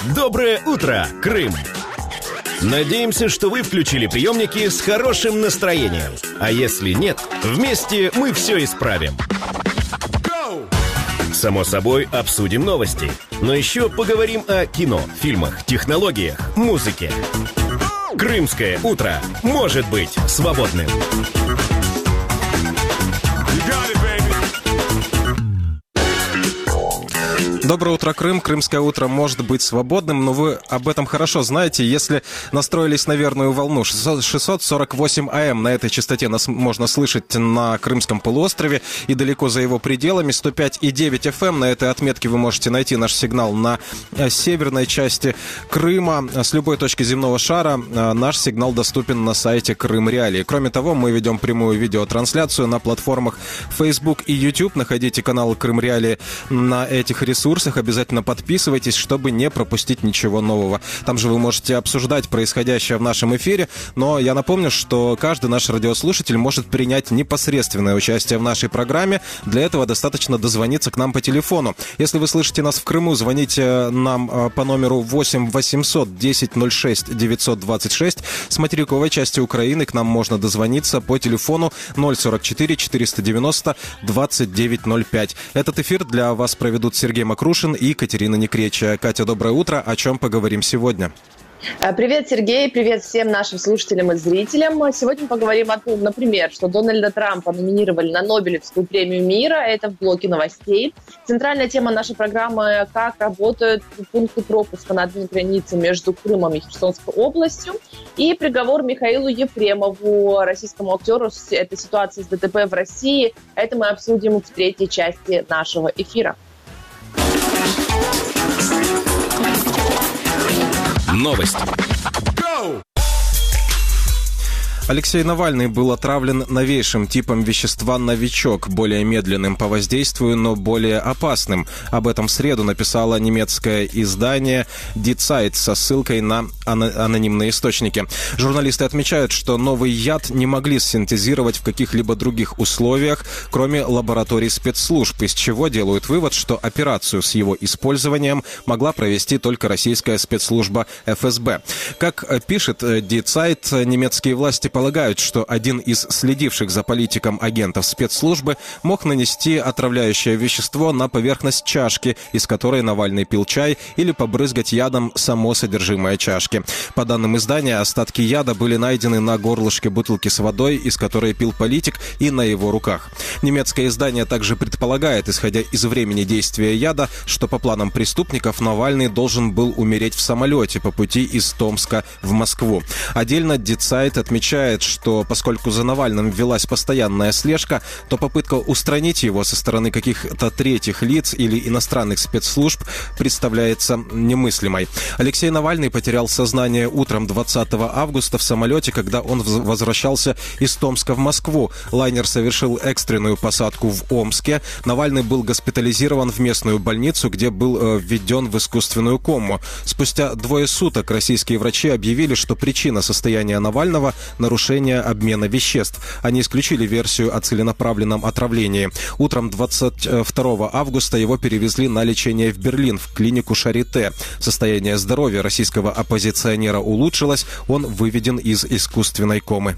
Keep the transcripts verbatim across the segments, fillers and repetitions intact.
Доброе утро, Крым! Надеемся, что вы включили приемники с хорошим настроением. А если нет, вместе мы все исправим. Само собой, обсудим новости. Но еще поговорим о кино, фильмах, технологиях, музыке. Крымское утро может быть свободным. Доброе утро, Крым. Крымское утро может быть свободным, но вы об этом хорошо знаете, если настроились на верную волну. шестьсот сорок восемь АМ. На этой частоте нас можно слышать на Крымском полуострове и далеко за его пределами. сто пять и девять эф эм. На этой отметке вы можете найти наш сигнал на северной части Крыма. С любой точки земного шара наш сигнал доступен на сайте Крым Реалии. Кроме того, мы ведем прямую видеотрансляцию на платформах Facebook и YouTube. Находите канал Крым Реалии на этих ресурсах. Обязательно подписывайтесь, чтобы не пропустить ничего нового. Там же вы можете обсуждать происходящее в нашем эфире, но я напомню, что каждый наш радиослушатель может принять непосредственное участие в нашей программе. Для этого достаточно дозвониться к нам по телефону. Если вы слышите нас в Крыму, звоните нам по номеру восемь восемьсот десять ноль шесть девятьсот двадцать шесть. С материковой части Украины к нам можно дозвониться по телефону ноль сорок четыре четыреста девяносто двадцать девять ноль пять. Этот эфир для вас проведут Сергей Макрушин и Екатерина Некречия. Катя, доброе утро. О чем поговорим сегодня? Привет, Сергей. Привет всем нашим слушателям и зрителям. Сегодня поговорим о том, например, что Дональда Трампа номинировали на Нобелевскую премию мира. Это в блоке новостей. Центральная тема нашей программы – как работают пункты пропуска на одной границе между Крымом и Херсонской областью. И приговор Михаилу Ефремову, российскому актеру. Это ситуация с ДТП в России. Это мы обсудим в третьей части нашего эфира. Новости. Алексей Навальный был отравлен новейшим типом вещества «Новичок», более медленным по воздействию, но более опасным. Об этом в среду написало немецкое издание Die Zeit со ссылкой на анонимные источники. Журналисты отмечают, что новый яд не могли синтезировать в каких-либо других условиях, кроме лабораторий спецслужб, из чего делают вывод, что операцию с его использованием могла провести только российская спецслужба эф эс бэ. Как пишет Die Zeit, немецкие власти полагают, что один из следивших за политиком агентов спецслужбы мог нанести отравляющее вещество на поверхность чашки, из которой Навальный пил чай, или побрызгать ядом само содержимое чашки. По данным издания, остатки яда были найдены на горлышке бутылки с водой, из которой пил политик, и на его руках. Немецкое издание также предполагает, исходя из времени действия яда, что по планам преступников Навальный должен был умереть в самолете по пути из Томска в Москву. Отдельно Die Zeit отмечает, что поскольку за Навальным велась постоянная слежка, то попытка устранить его со стороны каких-то третьих лиц или иностранных спецслужб представляется немыслимой. Алексей Навальный потерял сознание утром двадцатого августа в самолете, когда он возвращался из Томска в Москву. Лайнер совершил экстренную посадку в Омске. Навальный был госпитализирован в местную больницу, где был введен в искусственную кому. Спустя двое суток российские врачи объявили, что причина состояния Навального – нарушение обмена веществ. Они исключили версию о целенаправленном отравлении. Утром двадцать второго августа его перевезли на лечение в Берлин, в клинику Шарите. Состояние здоровья российского оппозиционера улучшилось, он выведен из искусственной комы.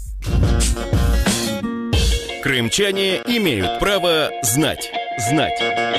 Крымчане имеют право знать. Знать.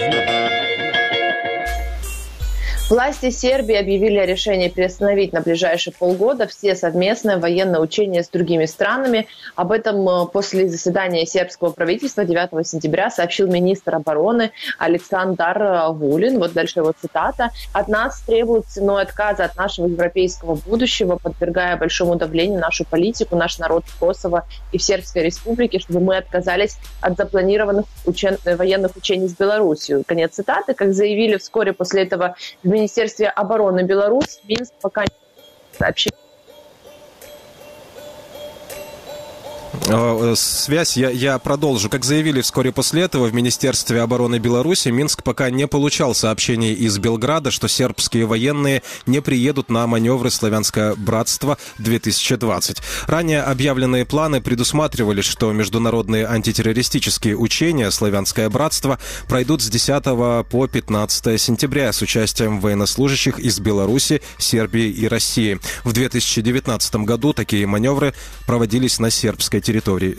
Власти Сербии объявили о решении приостановить на ближайшие полгода все совместные военные учения с другими странами. Об этом после заседания сербского правительства девятого сентября сообщил министр обороны Александр Вулин. Вот дальше его цитата. «От нас требуют ценой отказа от нашего европейского будущего, подвергая большому давлению нашу политику, наш народ в Косово и в Сербской республике, чтобы мы отказались от запланированных учен... военных учений с Белоруссией». Конец цитаты. Как заявили вскоре после этого в Министерстве обороны Беларуси, Минск пока не сообщил. Связь, я, я продолжу. Как заявили вскоре после этого в Министерстве обороны Беларуси, Минск пока не получал сообщений из Белграда, что сербские военные не приедут на маневры «Славянское братство-две тысячи двадцать». Ранее объявленные планы предусматривали, что международные антитеррористические учения «Славянское братство» пройдут с десятого по пятнадцатое сентября с участием военнослужащих из Беларуси, Сербии и России. В две тысячи девятнадцатом году такие маневры проводились на сербской территории. территории.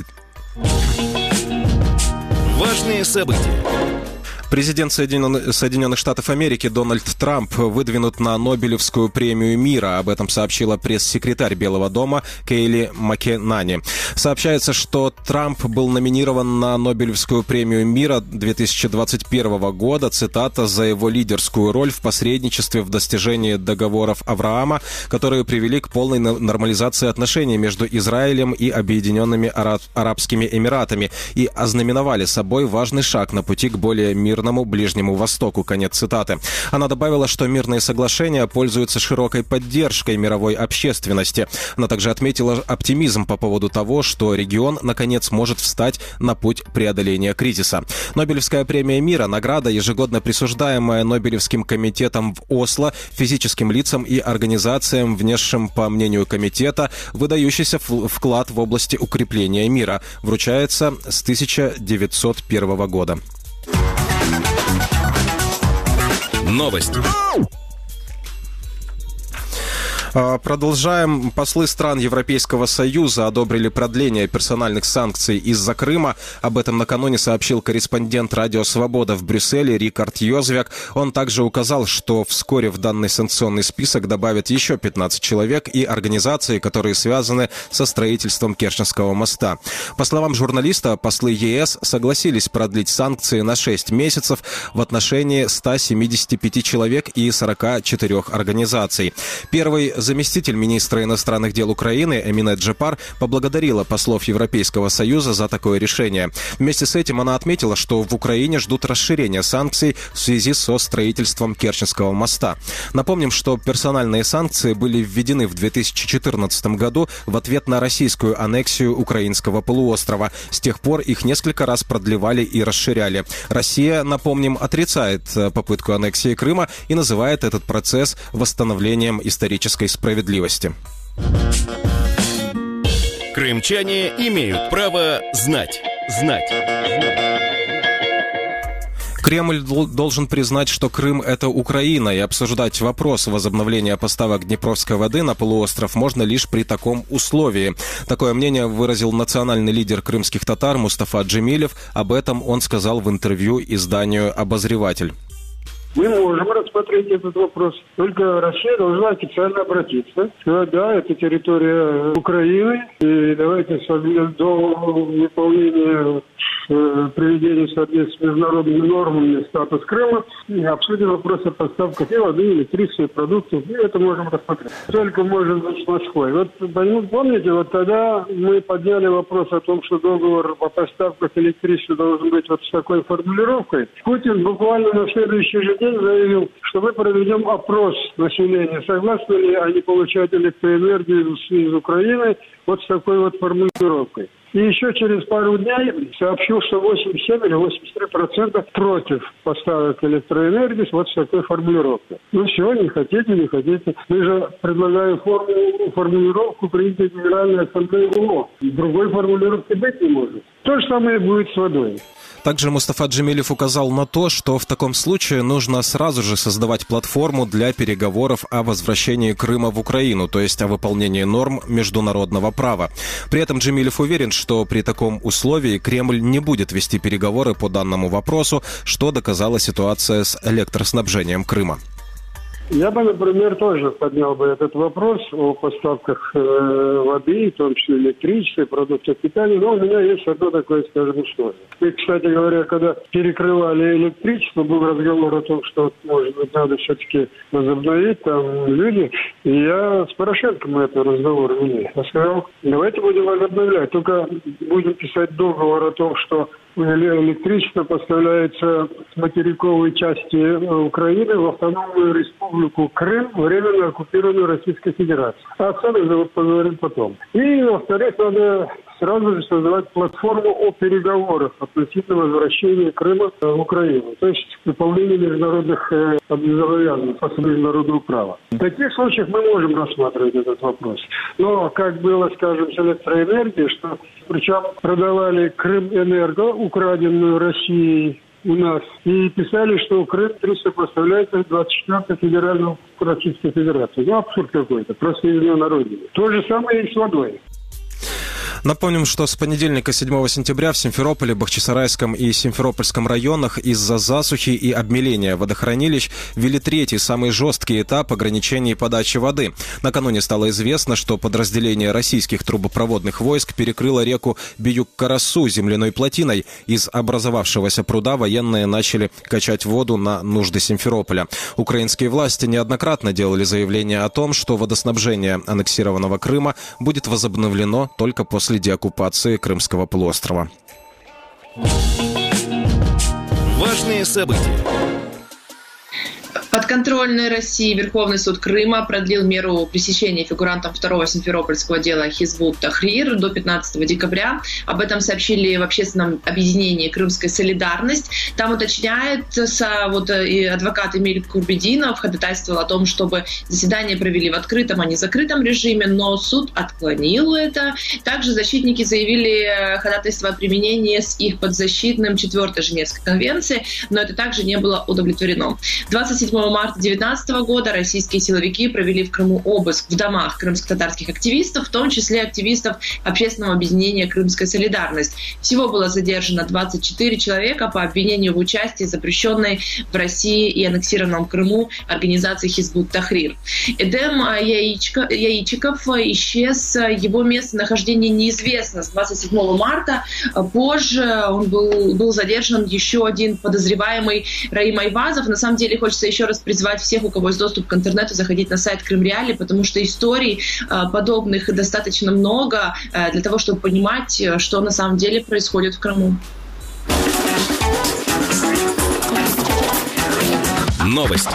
Важные события. Президент Соединенных Штатов Америки Дональд Трамп выдвинут на Нобелевскую премию мира. Об этом сообщила пресс-секретарь Белого дома Кейли Макенани. Сообщается, что Трамп был номинирован на Нобелевскую премию мира две тысячи двадцать первого года, цитата, за его лидерскую роль в посредничестве в достижении договоров Авраама, которые привели к полной нормализации отношений между Израилем и Объединенными Арабскими Эмиратами и ознаменовали собой важный шаг на пути к более мирному Ближнему Востоку. Конец цитаты. Она добавила, что мирные соглашения пользуются широкой поддержкой мировой общественности. Она также отметила оптимизм по поводу того, что регион, наконец, может встать на путь преодоления кризиса. Нобелевская премия мира – награда, ежегодно присуждаемая Нобелевским комитетом в Осло физическим лицам и организациям, внесшим, по мнению комитета, выдающийся вклад в области укрепления мира. Вручается с тысяча девятьсот первого года. Новости. Продолжаем. Послы стран Европейского Союза одобрили продление персональных санкций из-за Крыма. Об этом накануне сообщил корреспондент «Радио Свобода» в Брюсселе Рикард Йозвяк. Он также указал, что вскоре в данный санкционный список добавят еще пятнадцать человек и организации, которые связаны со строительством Керченского моста. По словам журналиста, послы ЕС согласились продлить санкции на шесть месяцев в отношении ста семидесяти пяти человек и сорока четырёх организаций. Первый заместитель министра иностранных дел Украины Эмине Джапар поблагодарила послов Европейского Союза за такое решение. Вместе с этим она отметила, что в Украине ждут расширения санкций в связи со строительством Керченского моста. Напомним, что персональные санкции были введены в две тысячи четырнадцатом году в ответ на российскую аннексию украинского полуострова. С тех пор их несколько раз продлевали и расширяли. Россия, напомним, отрицает попытку аннексии Крыма и называет этот процесс восстановлением исторической справедливости. Крымчане имеют право знать. Знать. Кремль должен признать, что Крым – это Украина, и обсуждать вопрос возобновления поставок Днепровской воды на полуостров можно лишь при таком условии. Такое мнение выразил национальный лидер крымских татар Мустафа Джемилев. Об этом он сказал в интервью изданию «Обозреватель». Мы можем рассмотреть этот вопрос. Только Россия должна официально обратиться. Сказать, да, это территория Украины. И давайте до выполнения э, приведения в соответствии с международными нормами статус Крыма и обсудим вопрос о поставках и воды, электричества, и продуктов. И это можем рассмотреть. Только может быть с Москвой. Вот помните, вот тогда мы подняли вопрос о том, что договор о поставках электричества должен быть вот с такой формулировкой. Путин буквально на следующий же день заявил, что мы проведем опрос населения, согласны ли они получать электроэнергию из, из Украины вот с такой вот формулировкой. И еще через пару дней сообщил, что восемьдесят семь или восемьдесят три процента против поставок электроэнергии вот с такой формулировкой. Ну все, не хотите, не хотите. Мы же предлагаем форму, формулировку принятия Генеральной Ассамблеи ООН. Другой формулировки быть не может. То же самое будет с водой. Также Мустафа Джемилев указал на то, что в таком случае нужно сразу же создавать платформу для переговоров о возвращении Крыма в Украину, то есть о выполнении норм международного права. При этом Джемилев уверен, что при таком условии Кремль не будет вести переговоры по данному вопросу, что доказала ситуация с электроснабжением Крыма. Я бы, например, тоже поднял бы этот вопрос о поставках э, воды, в том числе электричества и продуктов питания, но у меня есть одно такое, скажем, условие. И, кстати говоря, когда перекрывали электричество, был разговор о том, что, может быть, надо все-таки возобновить там люди, и я с Порошенко мы этот разговор вели. Я сказал, давайте будем возобновлять, только будем писать договор о том, что электричество поставляется с материковой части Украины в автономную республику Крым, временно оккупированную Российской Федерацией. А о ценах поговорим потом. И, во-вторых, надо сразу же создавать платформу о переговорах относительно возвращения Крыма в Украину. То есть выполнение международных обязательств по международному праву. В таких случаях мы можем рассматривать этот вопрос. Но, как было, скажем, с электроэнергией, что причем продавали Крымэнерго, украденную Россией, у нас, и писали, что Крым сопоставляется двадцать четвёртой федеральному Российской Федерации. Ну, абсурд какой-то, просто из народа. То же самое и с водой. Напомним, что с понедельника седьмого сентября в Симферополе, Бахчисарайском и Симферопольском районах из-за засухи и обмеления водохранилищ ввели третий, самый жесткий этап ограничений подачи воды. Накануне стало известно, что подразделение российских трубопроводных войск перекрыло реку Биюк-Карасу земляной плотиной. Из образовавшегося пруда военные начали качать воду на нужды Симферополя. Украинские власти неоднократно делали заявление о том, что водоснабжение аннексированного Крыма будет возобновлено только после деоккупации Крымского полуострова. Важные события. Подконтрольный России Верховный суд Крыма продлил меру пресечения фигурантам второго симферопольского дела Хизбут Тахрир до пятнадцатого декабря. Об этом сообщили в общественном объединении «Крымская солидарность». Там уточняется, вот и адвокат Эмиль Курбединов ходатайствовал о том, чтобы заседание провели в открытом, а не закрытом режиме, но суд отклонил это. Также защитники заявили ходатайство о применении с их подзащитным четвертой Женевской конвенции, но это также не было удовлетворено. двадцать седьмого марта две тысячи девятнадцатого года российские силовики провели в Крыму обыск в домах крымско-татарских активистов, в том числе активистов общественного объединения «Крымская солидарность». Всего было задержано двадцать четыре человека по обвинению в участии в запрещенной в России и аннексированном Крыму организации Хизбут Тахрир. Эдем Яичко, Яичиков исчез, его местонахождение неизвестно с двадцать седьмого марта. Позже он был, был задержан еще один подозреваемый Раим Айвазов. На самом деле, хочется еще раз призвать всех, у кого есть доступ к интернету, заходить на сайт Крымреалии, потому что историй э, подобных достаточно много э, для того, чтобы понимать, что на самом деле происходит в Крыму. Новости.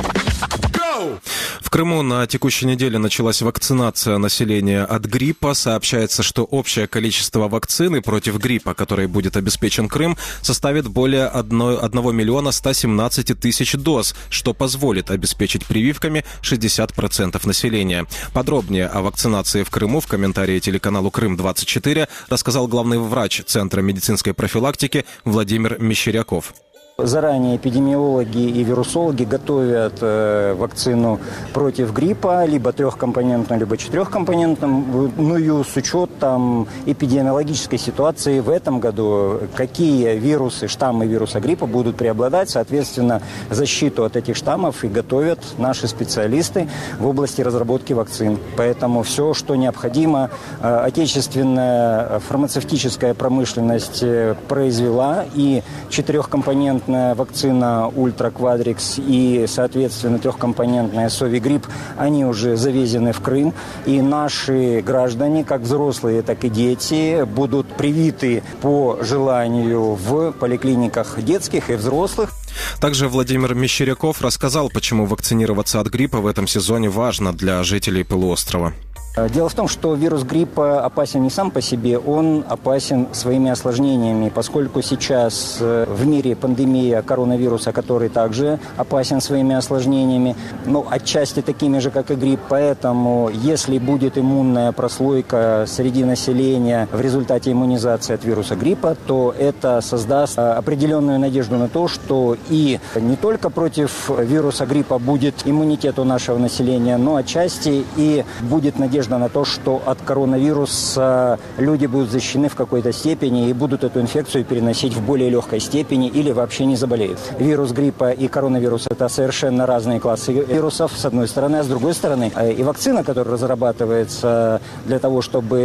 В Крыму на текущей неделе началась вакцинация населения от гриппа. Сообщается, что общее количество вакцины против гриппа, которой будет обеспечен Крым, составит более одного миллиона ста семнадцати тысяч доз, что позволит обеспечить прививками шестьдесят процентов населения. Подробнее о вакцинации в Крыму в комментарии телеканалу Крым двадцать четыре рассказал главный врач Центра медицинской профилактики Владимир Мещеряков. Заранее эпидемиологи и вирусологи готовят э, вакцину против гриппа, либо трехкомпонентную, либо четырехкомпонентную. Ну и с учетом эпидемиологической ситуации в этом году, какие вирусы, штаммы вируса гриппа будут преобладать, соответственно, защиту от этих штаммов и готовят наши специалисты в области разработки вакцин. Поэтому все, что необходимо, э, отечественная фармацевтическая промышленность произвела, и четырехкомпонентная вакцина Ультра Квадрикс и, соответственно, трехкомпонентная Совигрипп, они уже завезены в Крым. И наши граждане, как взрослые, так и дети, будут привиты по желанию в поликлиниках детских и взрослых. Также Владимир Мещеряков рассказал, почему вакцинироваться от гриппа в этом сезоне важно для жителей полуострова. Дело в том, что вирус гриппа опасен не сам по себе, он опасен своими осложнениями, поскольку сейчас в мире пандемия коронавируса, который также опасен своими осложнениями, но отчасти такими же, как и грипп. Поэтому, если будет иммунная прослойка среди населения в результате иммунизации от вируса гриппа, то это создаст определенную надежду на то, что и не только против вируса гриппа будет иммунитет у нашего населения, но отчасти и будет надежда на то, что от коронавируса люди будут защищены в какой-то степени и будут эту инфекцию переносить в более легкой степени или вообще не заболеют. Вирус гриппа и коронавирус – это совершенно разные классы вирусов, с одной стороны, а с другой стороны и вакцина, которая разрабатывается для того,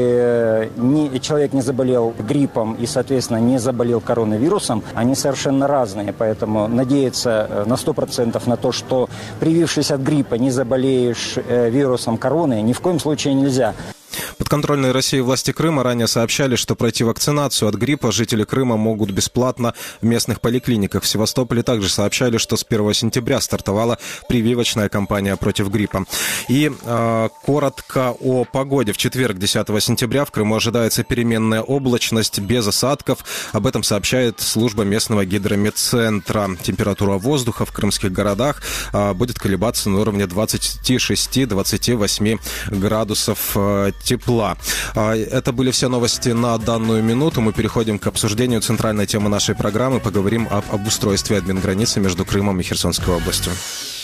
чтобы не, человек не заболел гриппом и, соответственно, не заболел коронавирусом, они совершенно разные. Поэтому надеяться на сто процентов на то, что привившись от гриппа не заболеешь вирусом короны, ни в коем случае нельзя. Подконтрольные России власти Крыма ранее сообщали, что пройти вакцинацию от гриппа жители Крыма могут бесплатно в местных поликлиниках. В Севастополе также сообщали, что с первого сентября стартовала прививочная кампания против гриппа. И э, коротко о погоде. В четверг, десятого сентября, в Крыму ожидается переменная облачность без осадков. Об этом сообщает служба местного гидрометцентра. Температура воздуха в крымских городах э, будет колебаться на уровне двадцать шесть - двадцать восемь градусов э, тепла. Э, это были все новости на данную минуту. Мы переходим к обсуждению центральной темы нашей программы. Поговорим об обустройстве админграницы между Крымом и Херсонской областью.